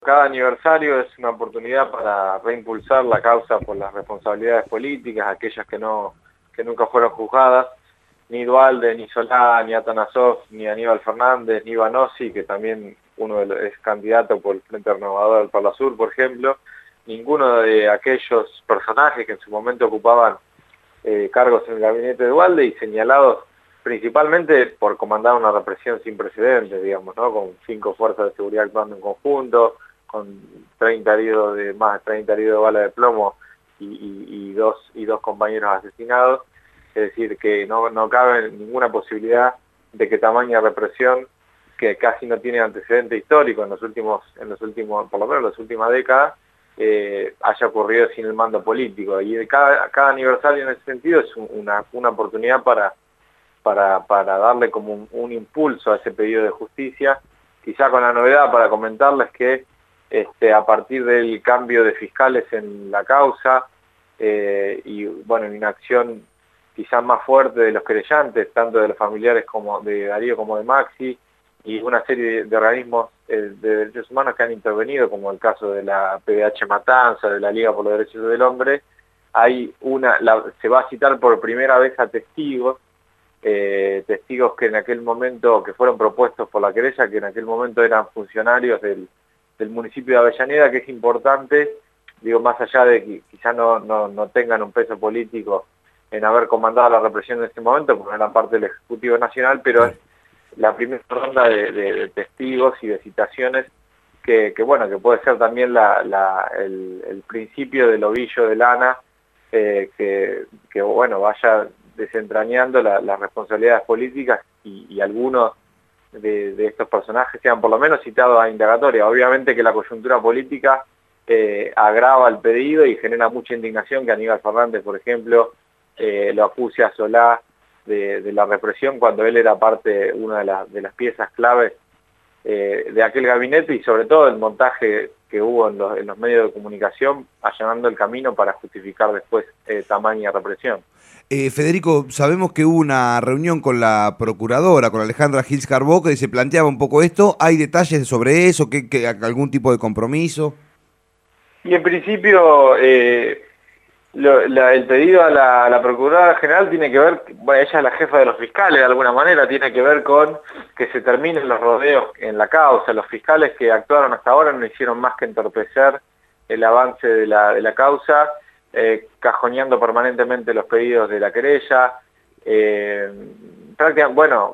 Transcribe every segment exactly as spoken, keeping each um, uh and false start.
cada aniversario es una oportunidad para reimpulsar la causa por las responsabilidades políticas, aquellas que no que nunca fueron juzgadas, ni Duhalde, ni Solá, ni Atanasov, ni Aníbal Fernández, ni Vanossi, que también uno de los, es candidato por el Frente Renovador del Palo Sur, por ejemplo, ninguno de aquellos personajes que en su momento ocupaban eh, cargos en el gabinete de Duhalde y señalados principalmente por comandar una represión sin precedentes, digamos, ¿no? Con cinco fuerzas de seguridad actuando en conjunto, con treinta heridos de más de treinta heridos de bala de plomo y, y, y dos y dos compañeros asesinados. Es decir, que no, no cabe ninguna posibilidad de que tamaña represión, que casi no tiene antecedente histórico en los últimos, en los últimos, por lo menos en las últimas décadas, eh, haya ocurrido sin el mando político. Y cada, cada aniversario en ese sentido es una, una oportunidad para Para, para darle como un, un impulso a ese pedido de justicia, quizá con la novedad para comentarles que este, a partir del cambio de fiscales en la causa eh, y bueno, en una acción quizá más fuerte de los querellantes, tanto de los familiares como de Darío como de Maxi, y una serie de, de organismos eh, de derechos humanos que han intervenido, como el caso de la P D H Matanza, de la Liga por los Derechos del Hombre, hay una, la, se va a citar por primera vez a testigos, Eh, testigos que en aquel momento, que fueron propuestos por la querella, que en aquel momento eran funcionarios del, del municipio de Avellaneda, que es importante, digo, más allá de que quizá no, no, no tengan un peso político en haber comandado la represión en ese momento, porque eran parte del Ejecutivo Nacional, pero es la primera ronda de, de, de testigos y de citaciones que, que bueno, que puede ser también la, la, el, el principio del ovillo de lana, eh, que, que bueno, vaya desentrañando la, las responsabilidades políticas y, y algunos de, de estos personajes sean por lo menos citados a indagatoria. Obviamente que la coyuntura política eh, agrava el pedido y genera mucha indignación que Aníbal Fernández, por ejemplo, eh, lo acuse a Solá de, de la represión cuando él era parte, una de, la, de las piezas claves eh, de aquel gabinete y sobre todo el montaje que hubo en los, en los medios de comunicación allanando el camino para justificar después eh, tamaña represión. Eh, Federico, sabemos que hubo una reunión con la procuradora, con Alejandra Gils Carbó, que se planteaba un poco esto. ¿Hay detalles sobre eso? ¿Qué, qué, algún tipo de compromiso? Y en principio, eh, lo, la, el pedido a la, a la Procuradora General tiene que ver, bueno, ella es la jefa de los fiscales de alguna manera, tiene que ver con que se terminen los rodeos en la causa. Los fiscales que actuaron hasta ahora no hicieron más que entorpecer el avance de la, de la causa, Eh, cajoneando permanentemente los pedidos de la querella, eh, prácticamente, bueno,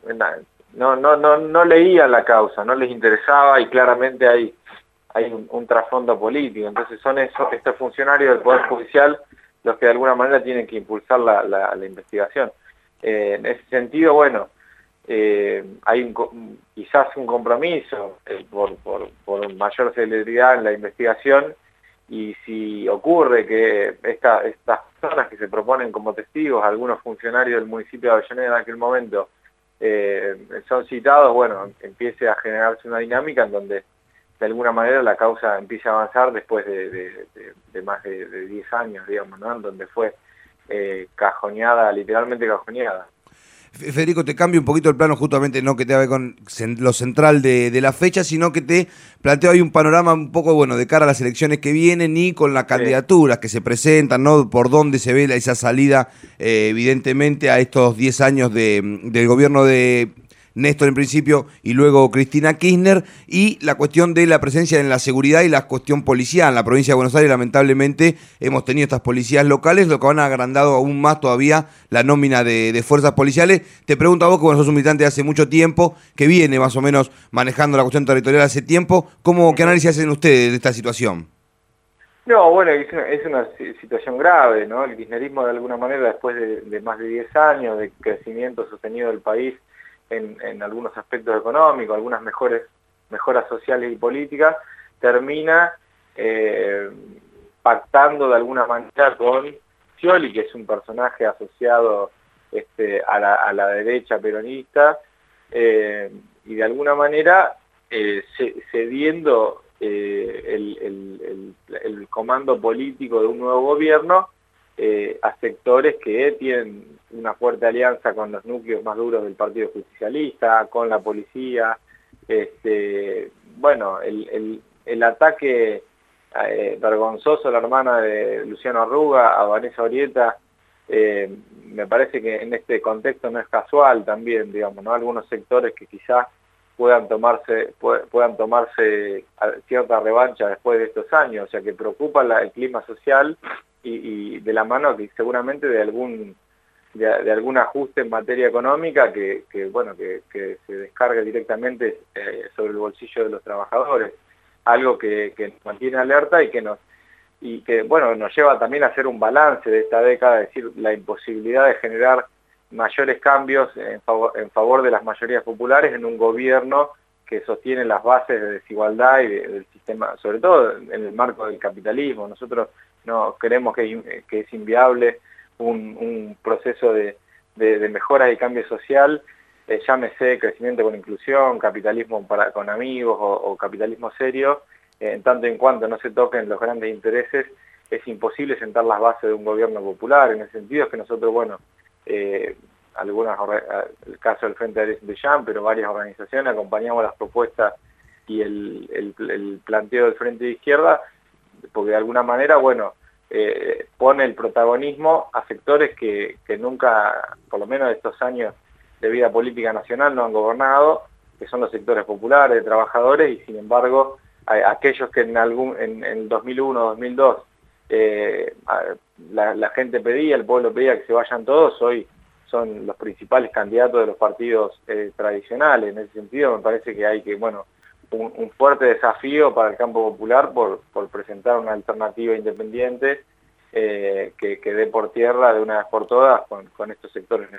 no, no, no, no leían la causa, no les interesaba y claramente hay, hay un, un trasfondo político. Entonces son esos, estos funcionarios del Poder Judicial los que de alguna manera tienen que impulsar la, la, la investigación. Eh, en ese sentido, bueno, eh, hay un, quizás un compromiso eh, por, por, por mayor celeridad en la investigación. Y si ocurre que esta, estas personas que se proponen como testigos, algunos funcionarios del municipio de Avellaneda en aquel momento, eh, son citados, bueno, empiece a generarse una dinámica en donde de alguna manera la causa empiece a avanzar después de, de, de, de más de, de diez años, digamos, ¿no? En donde fue eh, cajoneada, literalmente cajoneada. Federico, te cambio un poquito el plano, justamente no que te haga con lo central de, de la fecha, sino que te planteo ahí un panorama un poco, bueno, de cara a las elecciones que vienen y con las Sí. candidaturas que se presentan, ¿no? Por dónde se ve esa salida, eh, evidentemente, a estos diez años de, del gobierno de Néstor en principio y luego Cristina Kirchner, y la cuestión de la presencia en la seguridad y la cuestión policial. En la provincia de Buenos Aires, lamentablemente, hemos tenido estas policías locales, lo que han agrandado aún más todavía la nómina de, de fuerzas policiales. Te pregunto a vos, que bueno, sos un militante de hace mucho tiempo, que viene más o menos manejando la cuestión territorial hace tiempo, ¿cómo, qué análisis hacen ustedes de esta situación? No, bueno, es una, es una situación grave, ¿no? El kirchnerismo, de alguna manera, después de, de más de diez años de crecimiento sostenido del país, En, en algunos aspectos económicos, algunas mejores mejoras sociales y políticas, termina eh, pactando de alguna manera con Scioli, que es un personaje asociado este, a, la, a la derecha peronista, eh, y de alguna manera eh, cediendo eh, el, el, el, el comando político de un nuevo gobierno eh, a sectores que tienen una fuerte alianza con los núcleos más duros del Partido Justicialista, con la policía. Este, bueno, el, el, el ataque eh, vergonzoso a la hermana de Luciano Arruga, a Vanessa Orieta, eh, me parece que en este contexto no es casual también, digamos, ¿no? Algunos sectores que quizás puedan tomarse puedan tomarse cierta revancha después de estos años, o sea que preocupa la, el clima social y, y de la mano que seguramente de algún de, de algún ajuste en materia económica que, que bueno que, que se descargue directamente eh, sobre el bolsillo de los trabajadores, algo que, que nos mantiene alerta y que nos y que bueno nos lleva también a hacer un balance de esta década, es decir, la imposibilidad de generar mayores cambios en favor, en favor de las mayorías populares en un gobierno que sostiene las bases de desigualdad y de, del sistema, sobre todo en el marco del capitalismo. Nosotros no creemos que, que es inviable un, un proceso de, de, de mejora y cambio social, eh, llámese crecimiento con inclusión, capitalismo para, con amigos o, o capitalismo serio, eh, en tanto en cuanto no se toquen los grandes intereses, es imposible sentar las bases de un gobierno popular. En el sentido es que nosotros, bueno, Eh, algunas, el caso del Frente de Arellano, pero varias organizaciones acompañamos las propuestas y el, el, el planteo del Frente de Izquierda, porque de alguna manera, bueno, eh, pone el protagonismo a sectores que, que nunca, por lo menos estos años de vida política nacional, no han gobernado, que son los sectores populares, de trabajadores, y sin embargo, a, a aquellos que en algún en, en dos mil uno, dos mil dos, Eh, la, la gente pedía, el pueblo pedía que se vayan todos, hoy son los principales candidatos de los partidos eh, tradicionales. En ese sentido me parece que hay que, bueno, un, un fuerte desafío para el campo popular por, por presentar una alternativa independiente eh, que, que dé por tierra de una vez por todas con, con estos sectores.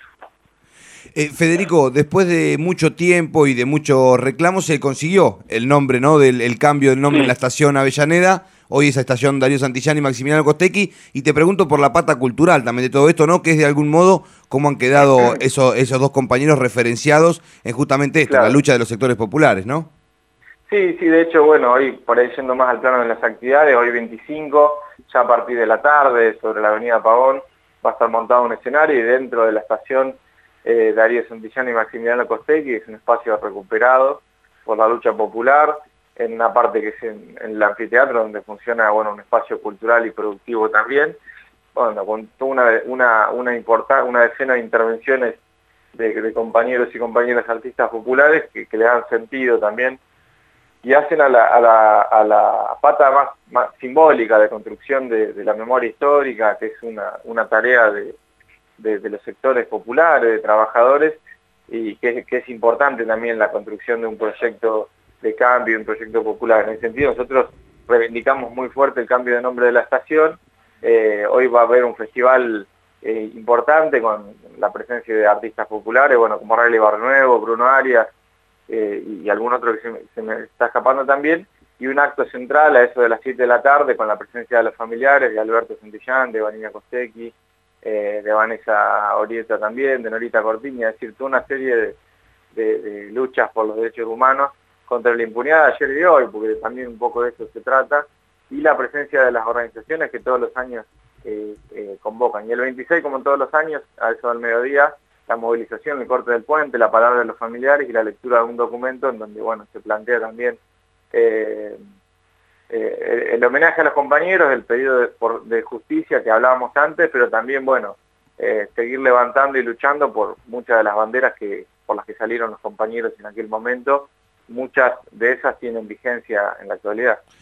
Eh, Federico, después de mucho tiempo y de muchos reclamos se consiguió el nombre, ¿no? Del el cambio del nombre en la estación Avellaneda. Hoy esa estación Darío Santillán y Maximiliano Costecchi. Y te pregunto por la pata cultural también de todo esto, ¿no? Que es de algún modo cómo han quedado esos, esos dos compañeros referenciados en justamente esto, claro, la lucha de los sectores populares, ¿no? Sí, sí, de hecho, bueno, hoy por ahí yendo más al plano de las actividades, hoy veinticinco, ya a partir de la tarde, sobre la avenida Pavón, va a estar montado un escenario y dentro de la estación eh, Darío Santillán y Maximiliano Costecchi, que es un espacio recuperado por la lucha popular, en una parte que es en, en el anfiteatro, donde funciona, bueno, un espacio cultural y productivo también, bueno, con toda una, una, una, importa, una decena de intervenciones de, de compañeros y compañeras artistas populares que, que le dan sentido también y hacen a la, a la, a la pata más, más simbólica de construcción de, de la memoria histórica, que es una, una tarea de, de, de los sectores populares, de trabajadores, y que, que es importante también la construcción de un proyecto de cambio, un proyecto popular. En ese sentido nosotros reivindicamos muy fuerte el cambio de nombre de la estación. Eh, hoy va a haber un festival eh, importante con la presencia de artistas populares, bueno, como Rayleigh Barnuevo, Bruno Arias, eh, y algún otro que se me, se me está escapando también, y un acto central a eso de las siete de la tarde con la presencia de los familiares, de Alberto Santillán, de Vanina Costecchi, eh, de Vanessa Orieta también, de Norita Cortiña, es decir, toda una serie de, de, de luchas por los derechos humanos contra la impunidad de ayer y de hoy, porque también un poco de eso se trata, y la presencia de las organizaciones que todos los años eh, eh, convocan. Y el veintiséis, como todos los años, a eso del mediodía, la movilización, el corte del puente, la palabra de los familiares y la lectura de un documento en donde, bueno, se plantea también eh, eh, el homenaje a los compañeros, el pedido de, por, de justicia que hablábamos antes, pero también, bueno, eh, seguir levantando y luchando por muchas de las banderas que por las que salieron los compañeros en aquel momento. Muchas de esas tienen vigencia en la actualidad.